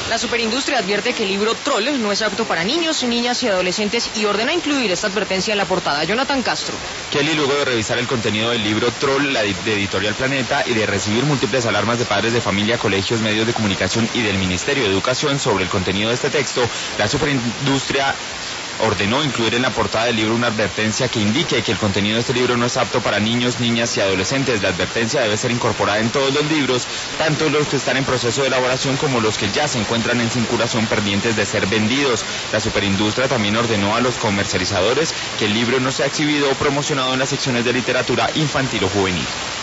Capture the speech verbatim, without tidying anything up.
La superindustria advierte que el libro Troll no es apto para niños, niñas y adolescentes y ordena incluir esta advertencia en la portada. Jonathan Castro. Kelly, luego de revisar el contenido del libro Troll, la de Editorial Planeta, y de recibir múltiples alarmas de padres de familia, colegios, medios de comunicación y del Ministerio de Educación sobre el contenido de este texto, la superindustria ordenó incluir en la portada del libro una advertencia que indique que el contenido de este libro no es apto para niños, niñas y adolescentes. La advertencia debe ser incorporada en todos los libros, tanto los que están en proceso de elaboración como los que ya se encuentran en circulación pendientes de ser vendidos. La superindustria también ordenó a los comercializadores que el libro no sea exhibido o promocionado en las secciones de literatura infantil o juvenil.